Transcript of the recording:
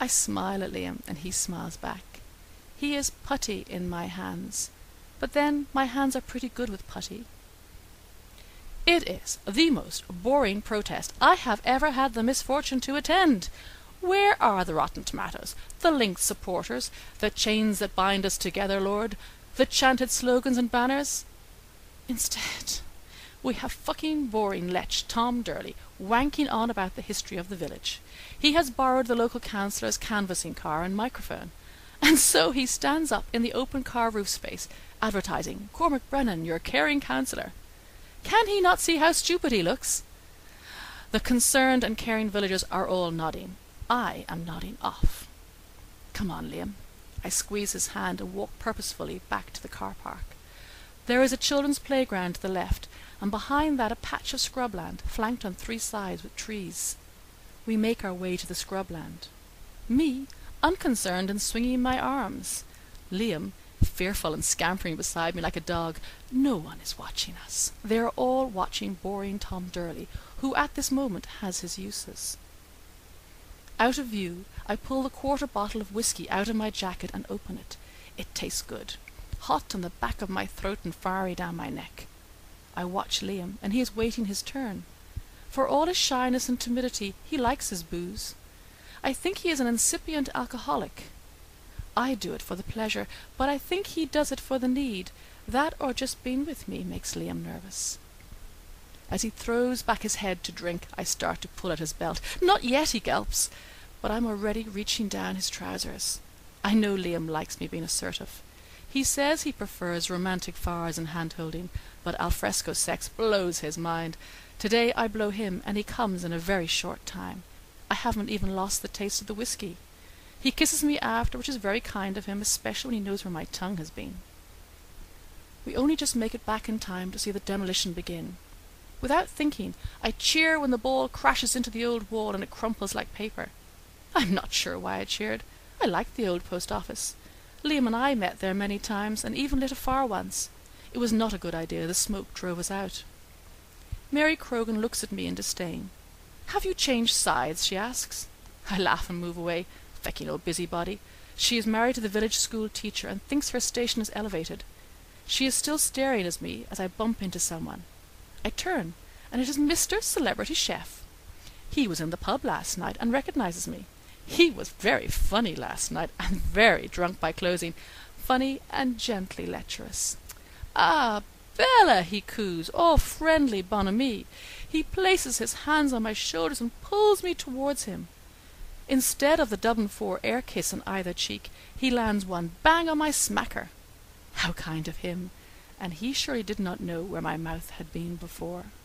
I smile at Liam, and he smiles back. He is putty in my hands, but then my hands are pretty good with putty. It is the most boring protest I have ever had the misfortune to attend. Where are the rotten tomatoes, the linked supporters, the chains that bind us together, Lord, the chanted slogans and banners? Instead, we have fucking boring lech Tom Durley wanking on about the history of the village. He has borrowed the local councillor's canvassing car and microphone, and so he stands up in the open car roof space, advertising, "Cormac Brennan, your caring councillor." Can he not see how stupid he looks? The concerned and caring villagers are all nodding. I am nodding off. Come on, Liam. I squeeze his hand and walk purposefully back to the car park. There is a children's playground to the left, and behind that a patch of scrubland, flanked on 3 sides with trees. We make our way to the scrubland. Me, unconcerned and swinging my arms. Liam, fearful and scampering beside me like a dog. No one is watching us. They are all watching boring Tom Durley, who at this moment has his uses. Out of view, I pull the quarter bottle of whiskey out of my jacket and open it. It tastes good, hot on the back of my throat and fiery down my neck. I watch Liam, and he is waiting his turn. For all his shyness and timidity, he likes his booze. I think he is an incipient alcoholic. I do it for the pleasure, but I think he does it for the need. That or just being with me makes Liam nervous. As he throws back his head to drink, I start to pull at his belt. "Not yet," he gulps, but I'm already reaching down his trousers. I know Liam likes me being assertive. He says he prefers romantic fires and hand-holding, but alfresco sex blows his mind. Today I blow him, and he comes in a very short time. I haven't even lost the taste of the whiskey. He kisses me after, which is very kind of him, especially when he knows where my tongue has been. We only just make it back in time to see the demolition begin. Without thinking, I cheer when the ball crashes into the old wall and it crumples like paper. I'm not sure why I cheered. I liked the old post office. Liam and I met there many times, and even lit a fire once. It was not a good idea. The smoke drove us out. Mary Croghan looks at me in disdain. "Have you changed sides?" she asks. I laugh and move away. Fecking old busybody. She is married to the village school teacher and thinks her station is elevated. She is still staring at me as I bump into someone. I turn, and it is Mr. Celebrity Chef. He was in the pub last night and recognizes me. He was very funny last night, and very drunk by closing. Funny and gently lecherous. "Ah, Bella," he coos, all friendly bonhomie. He places his hands on my shoulders and pulls me towards him. Instead of the Dublin 4 air kiss on either cheek, he lands one bang on my smacker. How kind of him, and he surely did not know where my mouth had been before.